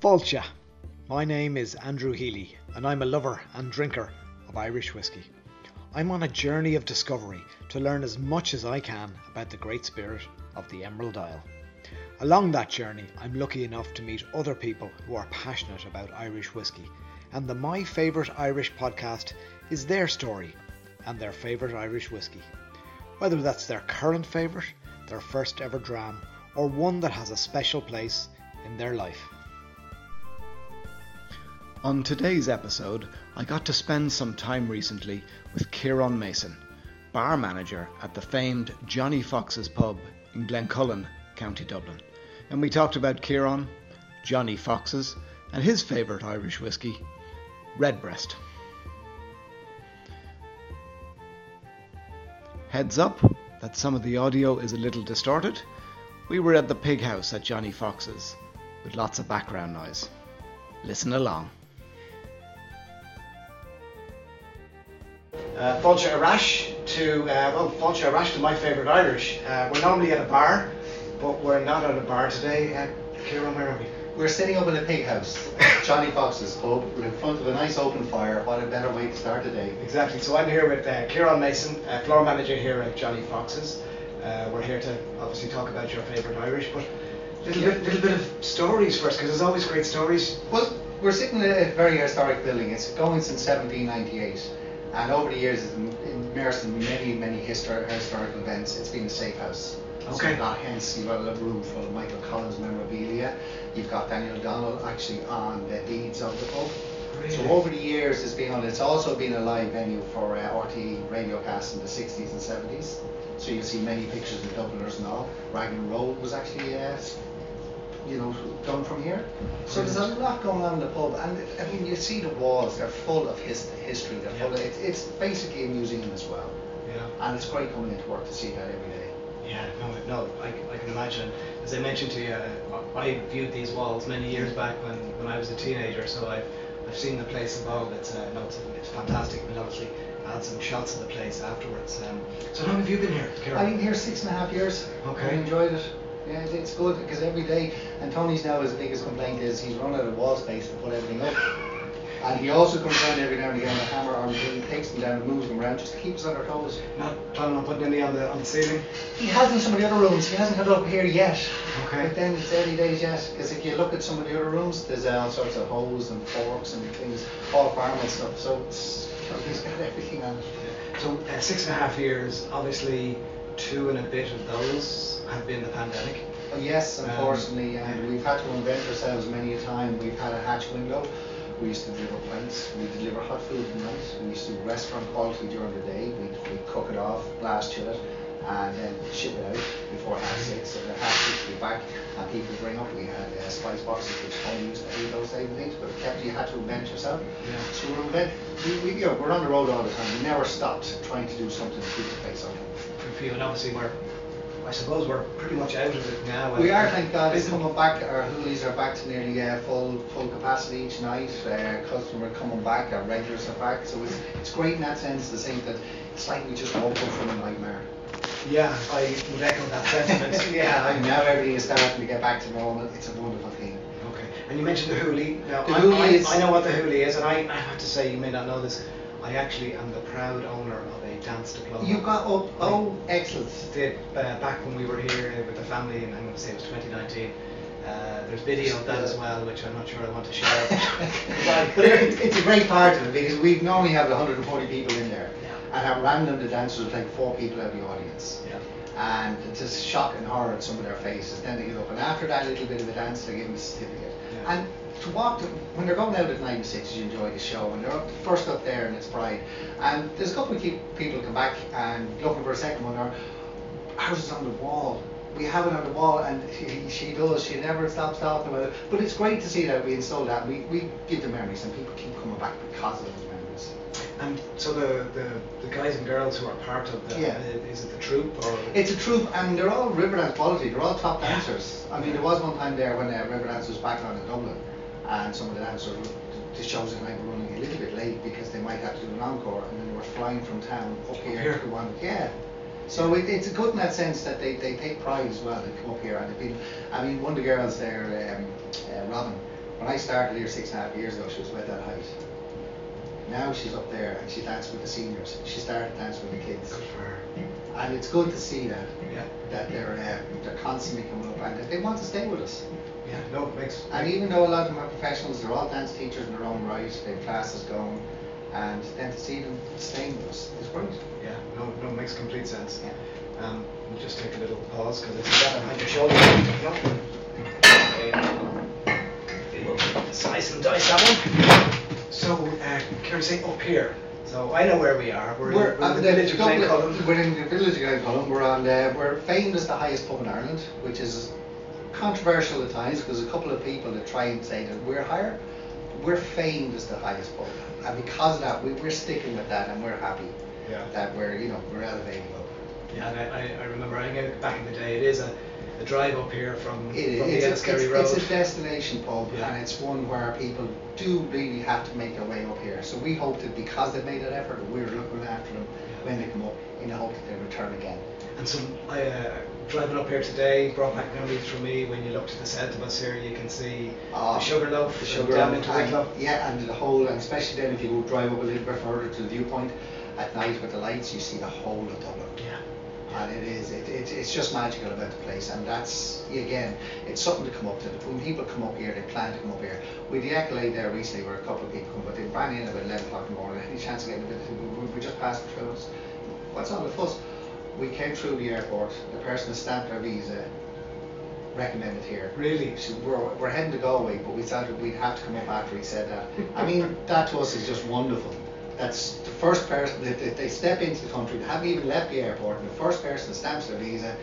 Fáilte. My name is Andrew Healy and I'm a lover and drinker of Irish whiskey. I'm on a journey of discovery to learn as much as I can about the great spirit of the Emerald Isle. Along that journey, I'm lucky enough to meet other people who are passionate about Irish whiskey, and the My Favourite Irish podcast is their story and their favourite Irish whiskey. Whether that's their current favourite, their first ever dram, or one that has a special place in their life. On today's episode, I got to spend some time recently with Kieran Mason, bar manager at the famed Johnny Fox's pub in Glencullen, County Dublin. And we talked about Kieran, Johnny Fox's, and his favourite Irish whiskey, Redbreast. Heads up that some of the audio is a little distorted. We were at the pig house at Johnny Fox's with lots of background noise. Listen along. Fáilte Arash to My Favourite Irish. We're normally at a bar, but we're not at a bar today. Kieran, where are we? We're sitting up in a pig house, Johnny Fox's pub. We're in front of a nice open fire. What a better way to start the day. Exactly. So I'm here with Kieran Mason, floor manager here at Johnny Fox's. We're here to obviously talk about your favourite Irish, but little bit of stories first, because there's always great stories. Well, we're sitting in a very historic building. It's going since 1798. And over the years, it's immersed in many historical events. It's been a safe house. Okay. So you've got a room full of Michael Collins memorabilia. You've got Daniel O'Donnell actually on the deeds of the pub. Really? So over the years, it's also been a live venue for RTE radio casts in the 60s and 70s. So you'll see many pictures of Dubliners and all. Raglan Road was actually done from here. So there's a lot going on in the pub, and I mean, you see the walls, they're full of history, they're full of, it's basically a museum as well. Yeah. And it's great coming into work to see that every day. Yeah, no, I can imagine. As I mentioned to you, I viewed these walls many years back when I was a teenager, so I've seen the place evolve. It's fantastic, but obviously add some shots of the place afterwards. So how long have you been here, Kieran? I've been here 6.5 years. Okay. I enjoyed it. Yeah, it's good because every day, and Tony's now his biggest complaint is he's run out of wall space to put everything up. And he also comes around every now and again with a hammer or he takes them down and moves them around just to keep us on our toes. Not planning on putting any on the ceiling? He has in some of the other rooms. He hasn't had it up here yet. Okay. But then it's early days yet, because if you look at some of the other rooms, there's all sorts of hoes and forks and things, all farming stuff. So he's got everything on it. So 6.5 years, obviously 2 and a bit of those have been the pandemic. Well, yes, unfortunately, and we've had to invent ourselves many a time. We've had a hatch window. We used to deliver pints. We deliver hot food at night. We used to do restaurant quality during the day. We'd cook it off, blast chill it, and then ship it out before 6:30. So then 6:30 we'd be back, and people bring up. We had spice boxes which only used to eat those type of things, but you had to invent yourself. Yeah. So we're on the road all the time. We never stopped trying to do something to keep the place open. Good for you, and obviously I suppose we're pretty much out of it now. We are, thank God. It's coming back. Our hoolies are back to nearly full capacity each night. Customer coming back. Our regulars are back. So it's great in that sense to think that it's like we just woke up from a nightmare. Yeah, I would echo that sentiment. Yeah, now everything is starting to get back to normal. It's a wonderful thing. Okay, and you mentioned the hoolie. Now, I know what the hoolie is, and I have to say, you may not know this, I actually am the proud owner of a dance diploma. You got excellent. Did back when we were here with the family, and I'm going to say it was 2019. There's video of that as well, which I'm not sure I want to share. But it's a great part of it because we normally have 140 people in there, and at random the dancers will take 4 people out of the audience. Yeah. And it's just shock and horror at some of their faces. Then they get up, and after that little bit of a dance, they give them a certificate. Yeah. And to walk when they're going out at 9 to 6, you enjoy the show, and they're first up there, and it's pride. And there's a couple of people come back and looking for a second one, or ours is on the wall. We have it on the wall, and she never stops talking about it. But it's great to see that we installed that. We give the memories, and people keep coming back because of those memories. And so the guys and girls who are part of the, is it the troupe or? It's a troupe, and they're all Riverdance quality. They're all top dancers. I mean, there was one time there when Riverdance was back on in Dublin, and some of the dancers, the shows at night were running a little bit late because they might have to do an encore, and then they were flying from town up here to one. Yeah. So it's good in that sense that they take pride as well. They come up here and they've been. I mean, one of the girls there, Robin, When I started here 6.5 years ago, she was about that height. Now she's up there and she dances with the seniors. She started dancing with the kids. Good for her. And it's good to see that. Yeah. That they're constantly coming up and that they want to stay with us. Yeah, no, it makes. And even though a lot of them are professionals, they're all dance teachers in their own right, they have classes going, and then to see them staying with us is great. Yeah, no, it makes complete sense. Yeah. We'll just take a little pause because it's that behind your shoulder. Okay. Slice and dice that one. So, can we say up here? So I know where we are. We're in the village of Glencullen. We're in the village of Glencullen. We're famed as the highest pub in Ireland, which is controversial at times because a couple of people that try and say that we're higher. We're famed as the highest pub, and because of that, we're sticking with that, and we're happy that we're elevating up. Yeah, and I remember back in the day, it is a drive up here from the it's Enniskerry Road. It's a destination pub, Yeah. and it's one where people do really have to make their way up here. So we hope that because they've made that effort, we're looking after them when they come up in the hope that they return again. And so, driving up here today brought back memories for me. When you look to the south of us here, you can see the Sugarloaf, the Sugar down Loaf, into Wicklow. and the whole, and especially then if you go drive up a little bit further to the viewpoint at night with the lights, you see the whole of Dublin. Yeah. And it's just magical about the place, and that's, again, it's something to come up to. When people come up here, they plan to come up here. We had the accolade there recently where a couple of people come, but they ran in about 11 o'clock in the morning. Any chance of getting a bit, we just passed through us. What's all the fuss? We came through the airport, the person that stamped our visa recommended here. Really? So we're heading to Galway, but we thought we'd have to come up after he said that. I mean, that to us is just wonderful. That's the first person that they step into the country, they haven't even left the airport, and the first person that stamps their visa.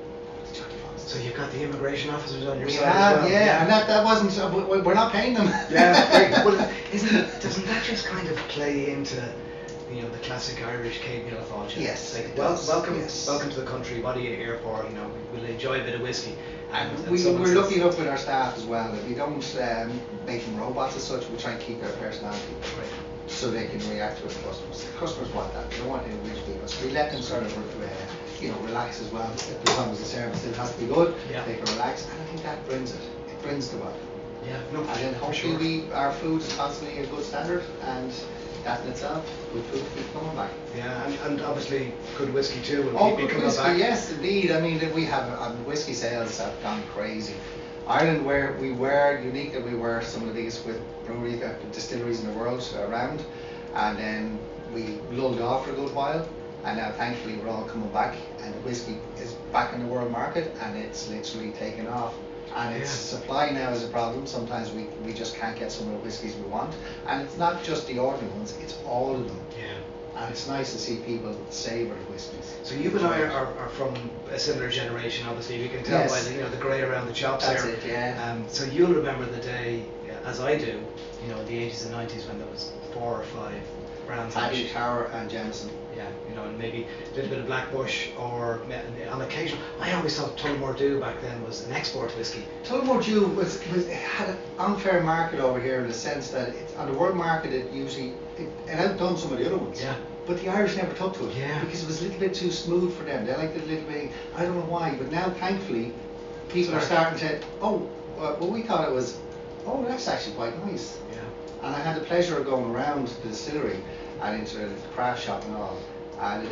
So you've got the immigration officers on your We side have, as well. yeah, and that wasn't. We're not paying them. Yeah, great. Well, doesn't that just kind of play into the classic Irish Céad Míle Fáilte? Yes. Like, welcome to the country. What are you here for? We'll enjoy a bit of whiskey. And we're lucky enough with our staff as well that we don't make them robots as such. We try and keep their personality. Right. So they can react to the customers. The customers want that. They don't want individual people. So we let them sort of, relax as well. As long as the service still has to be good, they can relax. And I think that brings it. It brings the welcome. Yeah. No. And then hopefully our food is constantly a good standard, and that in itself, good food keeps coming back. Yeah, and obviously good whiskey too will keep good coming whiskey, back. yes, indeed. I mean, we have whiskey sales have gone crazy. Ireland, where we were unique, that we were some of the biggest brewery distilleries in the world around, and then we lulled off for a good while, and now thankfully we're all coming back, and the whiskey is back in the world market, and it's literally taken off. And its supply now is a problem. Sometimes we just can't get some of the whiskies we want, and it's not just the ordinary ones; it's all of them. Yeah. And it's nice to see people savour the whiskies. So you and I are from a similar generation, obviously. We can tell by the grey around the chops That's there. it, yeah. So you'll remember the day, as I do, in the 80s and 90s when there was 4 or 5 brands. Abbey, Tower and Jameson. Yeah, and maybe a little bit of Blackbush, or on occasion, I always thought Tullamore Dew back then was an export whiskey. Tullamore Dew had an unfair market over here in the sense that on the world market it outdone some of the other ones. Yeah. But the Irish never took to it. Yeah. Because it was a little bit too smooth for them. They liked it a little bit, I don't know why, but now thankfully people are starting to, we thought it was, that's actually quite nice. Yeah. And I had the pleasure of going around the distillery and into the craft shop and all, and it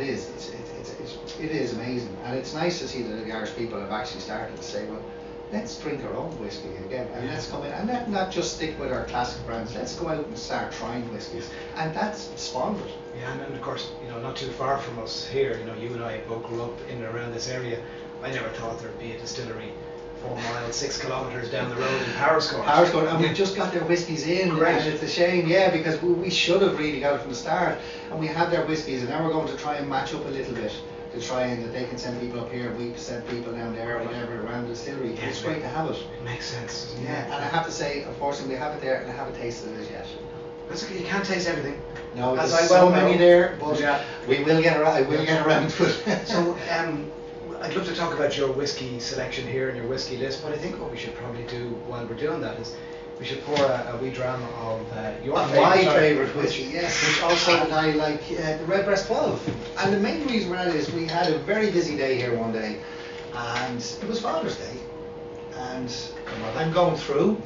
is amazing, and it's nice to see that the Irish people have actually started to say, well, let's drink our own whiskey again, and let's come in and let not just stick with our classic brands. Let's go out and start trying whiskies, and that's spawned it. Yeah, and of course, not too far from us here. You and I both grew up in and around this area. I never thought there'd be a distillery 4 miles, 6 kilometres down the road in Powerscourt. And we just got their whiskies in, Great. and it's a shame, because we should have really got it from the start, and we had their whiskies, and now we're going to try and match up a little bit to try and that they can send people up here, we send people down there, or whatever, around the distillery. Yeah, it's great to have it. It makes sense, doesn't it? And I have to say, unfortunately, we have it there, and I haven't tasted it yet. That's okay. You can't taste everything. No, as there's I well so many know. there, but we will get around. I will get around to it. So, I'd love to talk about your whiskey selection here and your whiskey list, but I think what we should probably do while we're doing that is we should pour a wee dram of your my favourite favourite whiskey, yes. Which also I like the Redbreast 12. And the main reason for that is we had a very busy day here one day, and it was Father's Day. And I'm going through,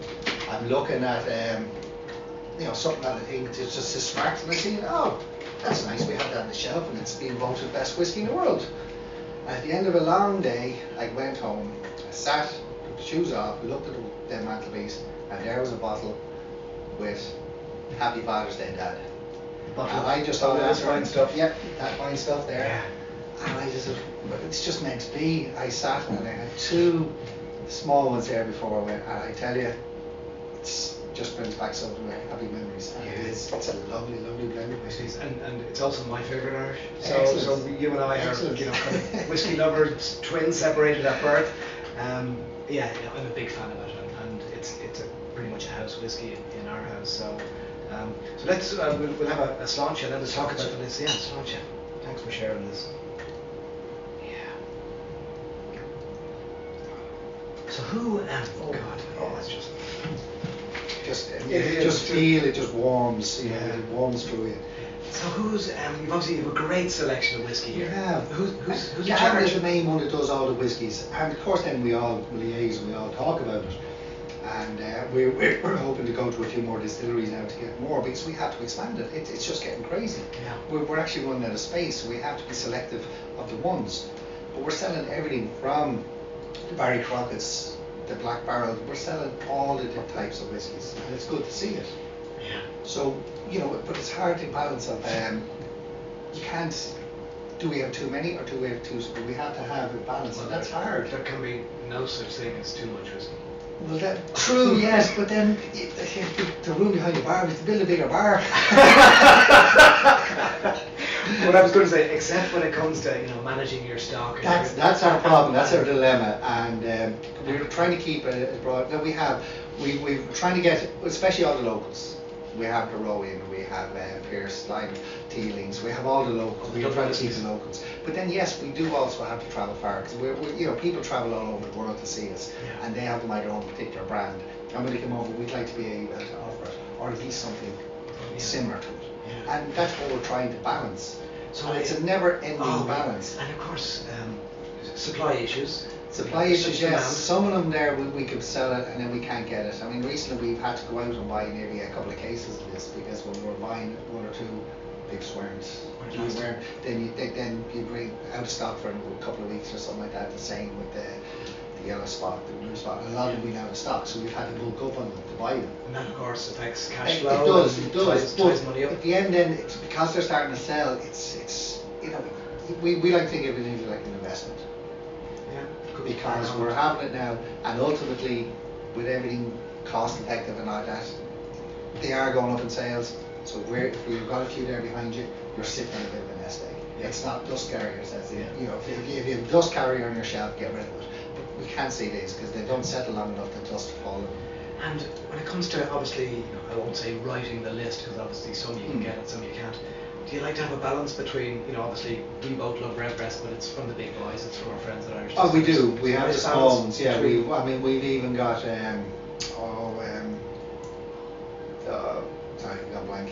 I'm looking at something that I think is just as smart, and I see, oh, that's nice, we have that on the shelf and it's being voted best whiskey in the world. And at the end of a long day, I went home, I sat, took the shoes off, looked at the mantelpiece, and there was a bottle with Happy Father's Day, Dad. And I just thought, that's fine stuff. Yeah, that fine stuff there. Yeah. And I just said, but it's just meant to be. I sat and I had 2 small ones there before I went, and I tell you, it's just brings back so many happy memories. And it's a lovely, lovely blend of whiskies. And it's also my favourite Irish. So Excellent. you and I are, Excellent. kind of whiskey lovers, twins separated at birth. Yeah, I'm a big fan of it, and it's pretty much a house whiskey in our house. So let's we'll have a sláinte and then let's talk about this. Yeah, sláinte. Thanks for sharing this. Yeah. So who? Oh God! Oh, that's just. It just warms, it warms through you. So who's you've obviously have a great selection of whiskey here. Yeah. Who's in Gavin charge? is the main one that does all the whiskies, and of course then we all liaise and we all talk about it. And we're hoping to go to a few more distilleries now to get more, because we have to expand it. It's just getting crazy. Yeah. We're actually running out of space, so we have to be selective of the ones. But we're selling everything from the Barry Crockett's, the Black Barrel. We're selling all the different types of whiskies, and it's good to see it. Yeah. So, but it's hard to balance of, you can't, do we have too many or do we have too, we have to have a balance, Well, and that's hard. There can be no such thing as too much whiskey. Well, true, yes, but then the room behind the bar, we have to build a bigger bar. What I was going to say, except when it comes to managing your stock. That's our problem. That's our dilemma, and we're trying to keep it broad. Now we're trying to get, especially all the locals. We have Barrow-in, we have Pierce, Lyme, Teelings, we have all the locals. We're trying to keep the locals. But then yes, we do also have to travel far, because people travel all over the world to see us, and they have them by their own particular brand. And when they come over, we'd like to be able to offer it, or at least something similar to it. Yeah. And that's what we're trying to balance. So And it's a never-ending balance. And of course, supply issues. Supply issues, Such yes. demand. Some of them there we could sell it and then we can't get it. I mean, recently we've had to go out and buy nearly a couple of cases of this, because when we were buying 1 or 2, they just weren't. Then you bring out of stock for a couple of weeks or something like that. The same with the yellow spot, the blue spot. And a lot of them been out of stock, so we've had to bulk up on them to buy them. And that of course affects cash It flow. does. Ties money up. At the end, then, because they're starting to sell, it's we like to think of it like an investment. Yeah. Because we're having it now, and ultimately, with everything cost effective and like that, they are going up in sales. So if you've got a few there behind you, you're sitting on a bit of a nest egg. Yeah. It's not dust carriers, as Yeah. if you have dust carrier on your shelf, get rid of it. But we can't say this because they don't settle long enough to dust fall on them. And when it comes to obviously, I won't say writing the list, because obviously some you can get and some you can't. Do you like to have a balance between, obviously we both love Redbreast, but it's from the big boys, it's from our friends at Irish. Oh, we do. Distillers. We have the Nice small balance ones. Yeah, between- we've even got sorry, I got blank.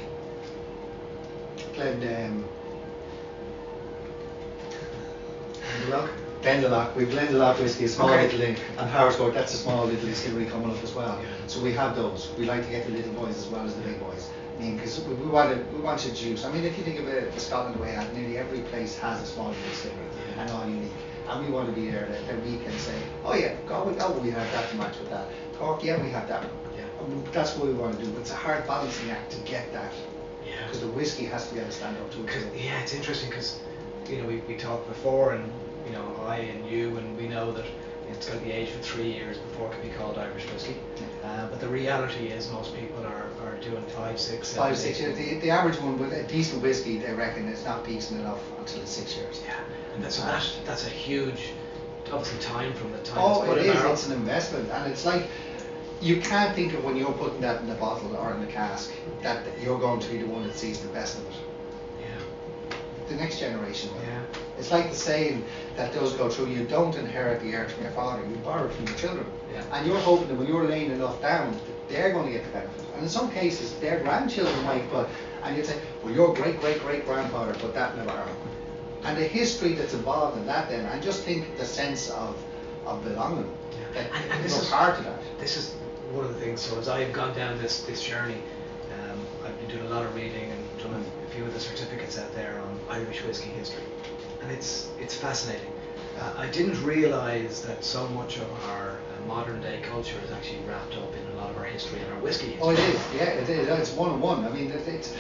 Glendalough. We've Glendalough whiskey, a small little thing, and Powerscourt. That's a small little distillery coming up as well. Yeah. So we have those. We like to get the little boys as well as the big boys. I mean, because we want to juice. I mean, if you think of it, Scotland the way out, nearly every place has a small distillery and all unique. And we want to be there that we can say, oh yeah, we have that to match with that. Cork, yeah, we have that one. Yeah. And that's what we want to do. But it's a hard balancing act to get that. Yeah. Because the whiskey has to be able to stand up to it. Yeah, it's interesting because we talked before, and I and you, and we know that it's got to be aged for 3 years before it can be called Irish whiskey. But the reality is most people are doing 5, 6, 7, 5, 6 years. The average one with a decent whiskey, they reckon, is not decent enough until it's 6 years. Yeah, and that's a huge, obviously, time from the time. Oh, it's put it in is. barrel. It's an investment, and it's like you can't think of when you're putting that in the bottle or in the cask that you're going to be the one that sees the best of it. Yeah. The next generation will. Yeah. It's like the saying that does go through: you don't inherit the earth from your father, you borrow it from your children. Yeah. And you're hoping that when you're laying enough down, that they're going to get the benefit. And in some cases, their grandchildren might put, and you'd say, well, your great-great-great-grandfather put that in a barrel. And the history that's involved in that then, and just think the sense of belonging. Yeah. That And this you're is part of that. This is one of the things, so as I've gone down this journey, I've been doing a lot of reading and done a few of the certificates out there on Irish whiskey history, and it's fascinating. I didn't realise that so much of our modern day culture is actually wrapped up in a lot of our history and our whiskey history. Oh, it is. Yeah, it is. It's one on one. I mean,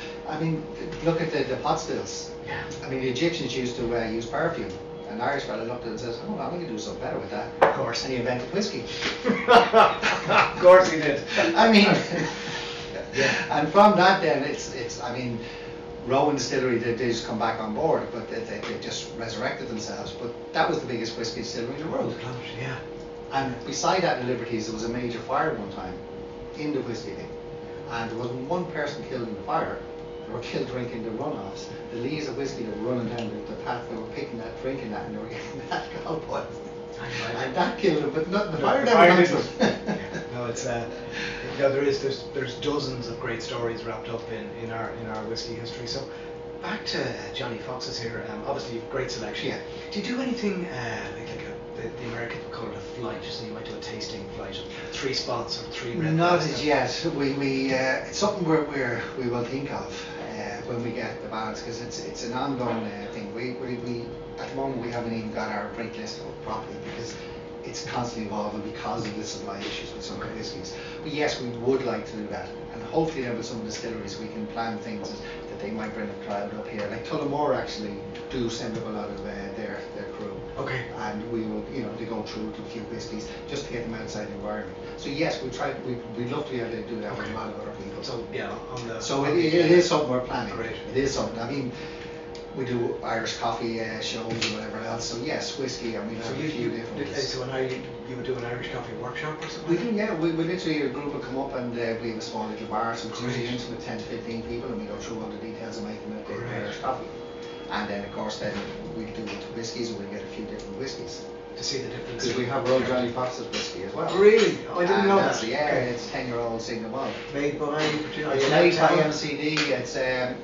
look at the pot stills. Yeah. I mean, the Egyptians used to use perfume. An Irish fella looked at it and says, "Oh, I'm going to do something better with that." Of course. And he invented whiskey. Of course he did. I mean, yeah. and from that, then it's. I mean, Rowan Distillery, they just come back on board, but they just resurrected themselves. But that was the biggest whiskey distillery in the world. Yeah. And beside that in Liberties, there was a major fire one time in the whiskey thing, and there wasn't one person killed in the fire. They were killed drinking the runoffs. The lees of whiskey that were running down the path, they were picking that, drinking that, and they were getting alcohol poisoning. And that killed them, but not the fire never got to them. No, it's there's dozens of great stories wrapped up in our whiskey history. So back to Johnny Fox's here. Obviously, you've great selection. Yeah. Do you do anything the Americans would call it a flight? So you might do a tasting flight of 3 spots or 3 red. Not as yet. We it's something we will think of when we get the balance, because it's an ongoing thing. We at the moment we haven't even got our drink list up properly because it's constantly evolving because of the supply issues with some of the whiskies. But yes, we would like to do that, and hopefully then with some of the distilleries we can plan things that they might bring a crowd up here. Like Tullamore actually do send up a lot of their crew. Okay. And we will, they go through to a few whiskies just to get them outside the environment. So yes, we'd love to be able to do that with a lot of other people. So yeah, on the. So it is something we're planning. Great. It is something. I mean, we do Irish coffee shows or whatever else. So yes, whiskey. I mean, So a few different. So you would do an Irish coffee workshop or something? We do, yeah. We literally, a group will come up and we have a small little bar, so it's usually intimate 10 to 15 people, and we go through all the details of making the Irish coffee. And then, of course, then we do it to whiskies, and we get a few different whiskies. To see the difference. Because we have Royal Johnny Fox's whiskey as well. Really? Oh, I didn't know that's, that. Yeah, Okay. it's 10-year-old single malt. Made by. It's made by MCD. It's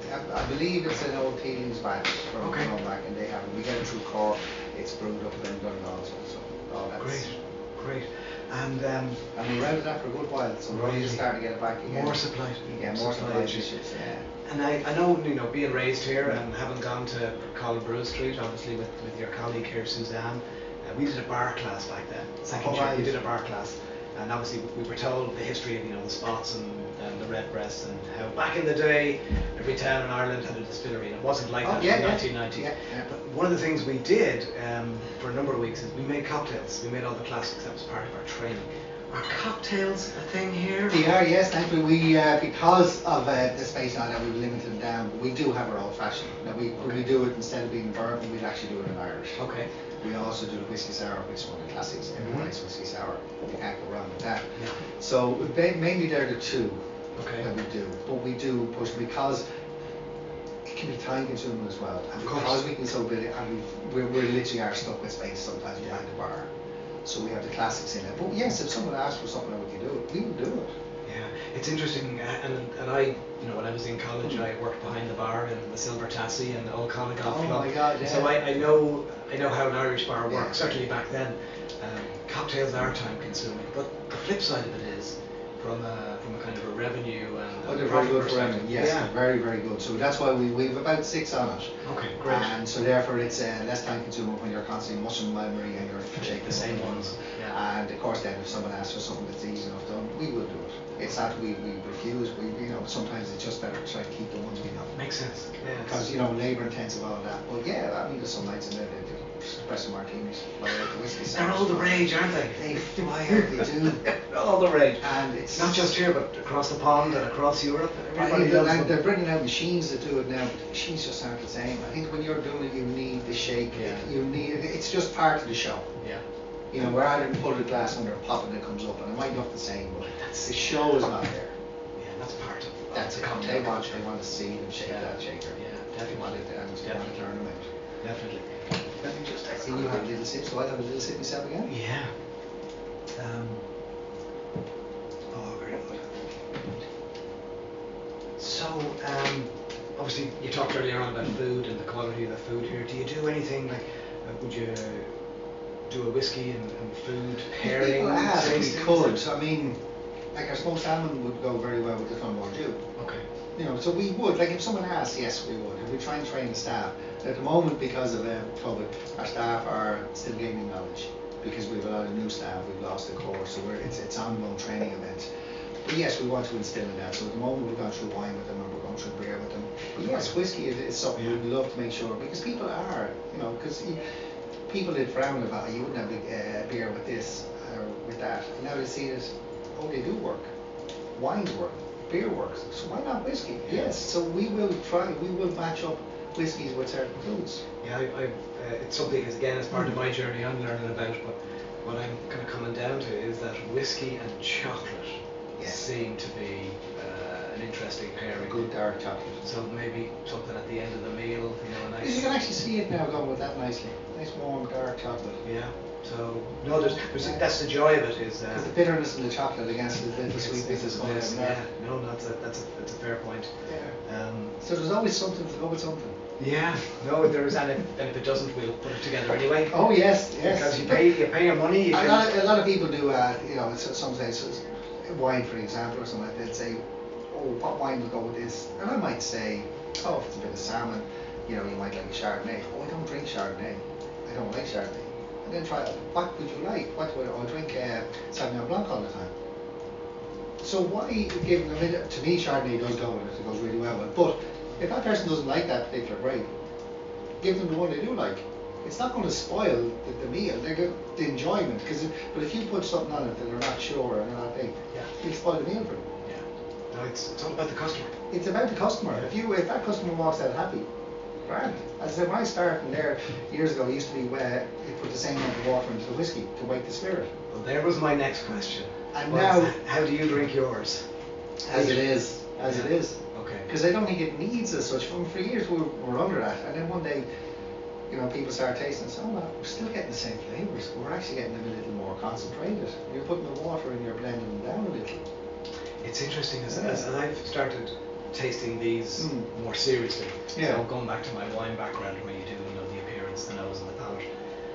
I believe it's an old Teelings batch from back, and they have it. We get it through Cork. It's brewed up and done also. So all that's Great. And we rented that for a good while, so we're only just starting to get it back again. more supply. Yeah, more supply issues. Yeah. And I know, being raised here and having gone to Colin Brew Street, obviously with your colleague here, Suzanne, we did a bar class back then. Second year, we did a bar class. And obviously we were told the history of the spots and the red breasts, and how back in the day every town in Ireland had a distillery, and it wasn't like that in 1990. Yeah. But one of the things we did for a number of weeks is we made cocktails. We made all the classics. That was part of our training. Are cocktails a thing here? They are, yes. Thankfully, we because of the space now that we've limited them down, but we do have our old fashioned. Now we do it, instead of being bourbon, we'd actually do it in Irish. Okay. We also do the whiskey sour, which is one of the classics. Everyone likes whiskey sour. You can't go wrong with that. Yeah. So mainly they're the two that we do, but we do push because it can be time consuming as well, and because we can so big, and we're literally are stuck with space sometimes behind the bar. So we have the classics in it. But yes, if someone asked for something that we could do it, we would do it. Yeah, it's interesting, and I, when I was in college, I worked behind the bar in the Silver Tassie and the Old Colin Golf Club. Oh my God, yeah. So I know how an Irish bar works. Yeah. Certainly back then, cocktails are time consuming. But the flip side of it is, from a kind of a revenue and They're very good for revenue. Yes, yeah. they're very, very good. So that's why we have about 6 on it. Okay, great. And so therefore it's less time consuming when you're constantly mushing memory and you're shaking The same ones. Yeah. And of course then if someone asks for something that's easy enough done, we will do it. It's not we refuse. Sometimes it's just better to try to keep the ones we know. Makes sense. Yeah. Because labour intensive all of that. But yeah, I mean there's some nights in there they do espresso martinis, fly out the whiskey. They're all the rage, aren't they? They fly out, they do. They're all the rage. And it's not just here, but across the pond and across Europe. Everybody and loves them. they're bringing out machines that do it now, but the machines just aren't the same. I think when you're doing it, you need the shake. Yeah. You need it's just part of the show. Yeah. We're either going to put a glass under a pop and it comes up, and it might look the same, but the show is not there. Yeah, that's part of it. That's it. They want to see and shake that shaker. Yeah, Definitely want it, and they want to learn about it. Definitely. Let me just See, you have a little sip, so I'll have a little sip myself again. Yeah. Very good. So, obviously, you talked earlier on about food and the quality of the food here. Do you do anything like? Would you do a whiskey and food pairing? We could. I mean, Like our smoked salmon would go very well with the Clonmore Dew. Okay. You know, so we would, like if someone asked, yes we would. And we try and train the staff. At the moment, because of COVID, our staff are still gaining knowledge because we have a lot of new staff, we've lost the core, so it's ongoing training events. But yes, we want to instill in that. So at the moment we've gone through wine with them and we're going through beer with them. But yes, whiskey is something we'd love to make sure, because people are, you know, because people did frown about it. You wouldn't have a beer with this or with that. And now they see it, oh, they do work. Wines work, beer works. So why not whiskey? Yes. So we will match up whiskies with certain foods. Yeah, it's something, again, as part of my journey I'm learning about, but what I'm kind of coming down to is that whiskey and chocolate seem to be an interesting pairing. Good dark chocolate. So maybe something at the end of the meal, you know, a nice... You can actually see it now going with that nicely. Nice warm dark chocolate. Yeah. So no, that's the joy of it, is the bitterness of the chocolate against the sweetness is going on. Yeah, no, that's a fair point. Yeah. So there's always something to go with something. Yeah, no, there is, and if it doesn't, we'll put it together anyway. Oh yes, yes. Because you pay your money. A lot of people do, you know, some say wine, for example, or something like that. They'd say, oh, what wine will go with this? And I might say, oh, if it's a bit of salmon, you know, you might like a Chardonnay. Oh, I don't drink Chardonnay. I don't like Chardonnay. And then try, what would you like? What would I drink? Sauvignon Blanc all the time. So why give them? To me, Chardonnay does go with it. It goes really well with it. But if that person doesn't like that particular grape, give them the one they do like. It's not going to spoil the meal. They get the enjoyment. But if you put something on it that they're not sure and they're not big, you'll spoil the meal for them. Yeah. No, it's all about the customer. It's about the customer. If that customer walks out happy, grand. As I said, when I started there years ago, it used to be where you put the same amount of water into the whiskey to wake the spirit. Well, there was my next question. And now, how do you drink yours? As it is. It is. Okay. Because I don't think it needs as such. For years we were under that, and then one day, you know, people started tasting. So, oh, we're still getting the same flavours. We're actually getting them a little more concentrated. You're putting the water and you're blending them down a little. It's interesting as I've started tasting these more seriously. Yeah. So going back to my wine background, where you do, you know, the appearance, the nose, and the palate,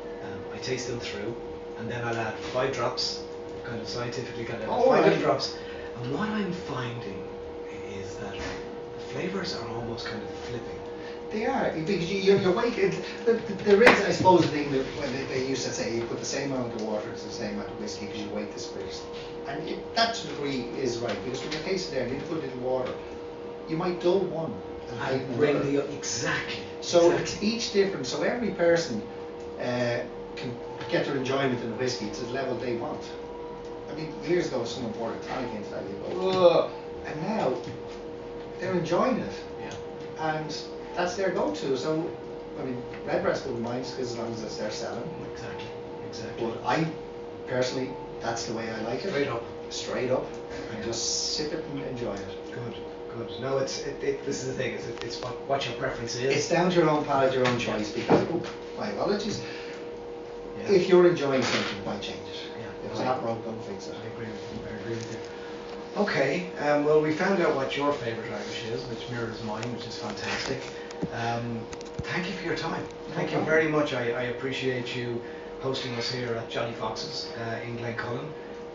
I taste them through, and then I'll add 5 drops, kind of scientifically, kind of 5 drops. And what I'm finding is that the flavours are almost kind of flipping. They are, because you're waking. There is, I suppose, a thing that when they used to say you put the same amount of water to the same amount of whiskey because you wake the spirits, and that to a degree is right, because when you taste it there and you put a little water, you might dull one and heighten bring the other. Exactly. So it's each different. So every person can get their enjoyment in the whiskey to the level they want. I mean, years ago, someone poured a tonic into that, you go, ugh, and now they're enjoying it. Yeah. And that's their go-to. So, I mean, Redbreast wouldn't mind because as long as it's their selling. Exactly. But I personally, that's the way I like it. Straight up, and just sip it and enjoy it. Good. No, this is the thing. It's what your preference is. It's down to your own palate, your own choice. Because, my apologies. Yeah. If you're enjoying something, why change it? Yeah. If it's not broke, don't fix it. I agree with you. Okay. Well, we found out what your favourite Irish is, which mirrors mine, which is fantastic. Thank you for your time. Thank you very much. I appreciate you hosting us here at Johnny Fox's in Glencullen.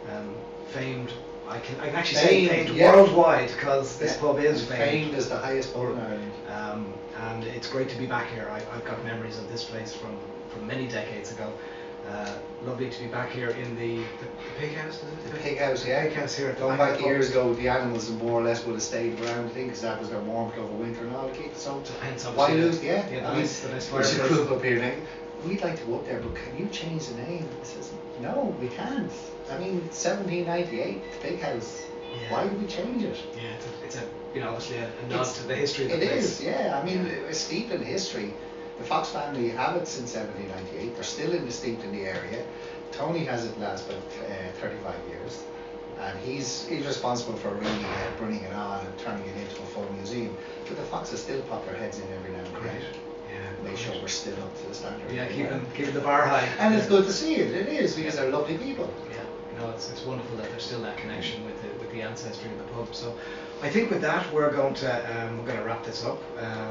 Famed. I can actually say famed worldwide, because this pub is famed. Famed is the highest pub in Ireland. And it's great to be back here. I've got memories of this place from many decades ago. Lovely to be back here in the pig house, is it? The pig house, yeah. Pig house here at Going back years ago, the animals more or less would have stayed around, I think, because that was their warmth over winter and all. So why lose? Yeah. The nice there's a group up here now. We'd like to go up there, but can you change the name? He says, no, we can't. I mean, 1798, the pig house. Yeah. Why do we change it? Yeah, it's obviously a nod to the history of the place. It is, yeah. I mean, it's steeped in history. The Fox family have it since 1798. They're still steeped in the area. Tony has it last about 35 years. And he's responsible for really bringing it on and turning it into a full museum. But the Foxes still pop their heads in every now and then. Make sure we're still up to the standard. Yeah, keeping the bar high. And it's good to see it. It is, because they're lovely people. Yeah, no, it's wonderful that there's still that connection with the ancestry of the pub. So, I think with that we're going to wrap this up.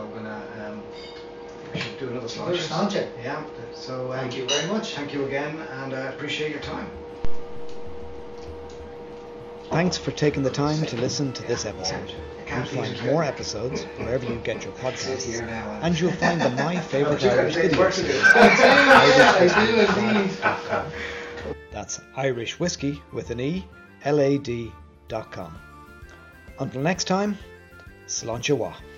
We should do another slide. Yeah. So thank you very much. Thank you again, and I appreciate your time. Thanks for taking the time to listen to this episode. You'll find more episodes wherever you get your podcasts, and you'll find the My Favourite Irish videos. That's Irish Whiskey with an E, LAD.com. Until next time, Sláinte mhath.